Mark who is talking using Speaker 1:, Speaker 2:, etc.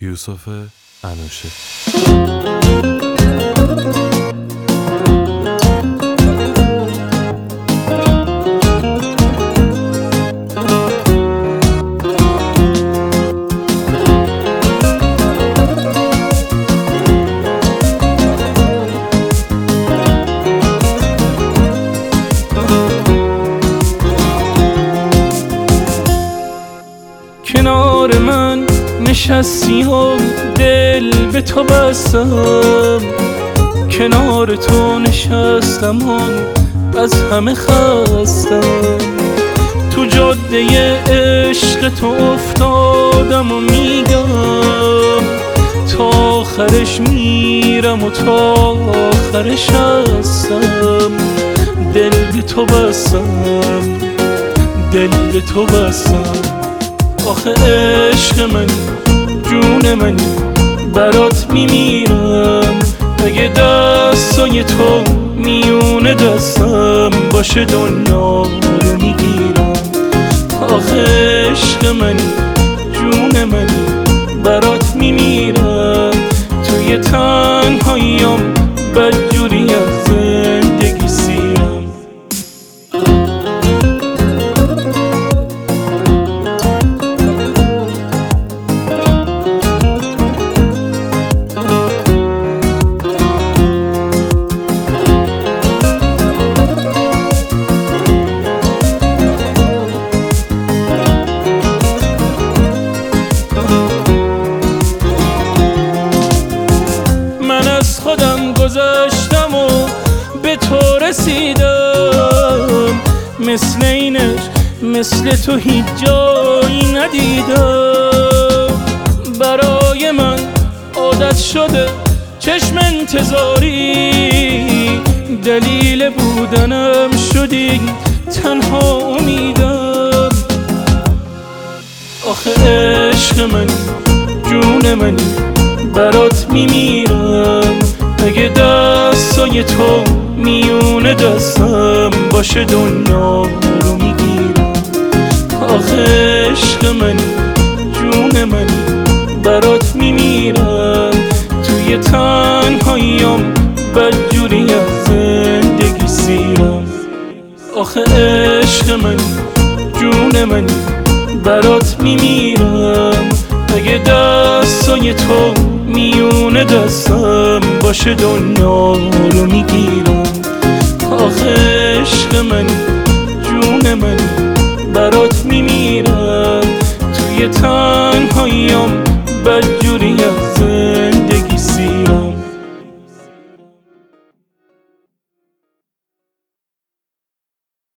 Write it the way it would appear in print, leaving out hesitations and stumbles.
Speaker 1: یوسف انوشه.
Speaker 2: کنار من نشستی و دل به تو بستم، کنار تو نشستم و از همه خستم. تو جاده عشق تو افتادم و میگم تا آخرش میرم و تا آخرش هستم. دل به تو بستم، دل به تو بستم. آخه عشق من، جون من، برات میمیرم. اگه دستای تو میونه دستم باشه دنیا رو میگیرم. آخه عشق من، جون من، برات میمیرم. توی تنهاییم بدجوری از زندگی سیرم. خودم گذاشتم و به تو رسیدم، مثل اینش مثل تو هیچ جایی ندیدم. برای من عادت شده چشم انتظاری، دلیل بودنم شدی تنها امیدم. آخه عشق من، جون من، برات میمیرم. اگه دستای تو میونه دستم باشه دنیا رو میگیرم. آخه عشق من، جون من، برات میمیرم. توی تنهاییم بدجوری از زندگی سیرم. آخه عشق من، جون من، برات میمیرم. اگه دستای تو میونه دستم باشه دنیا رو میگیرم. آخه عشق من، جون من، برات میمیرم. توی تنهاییم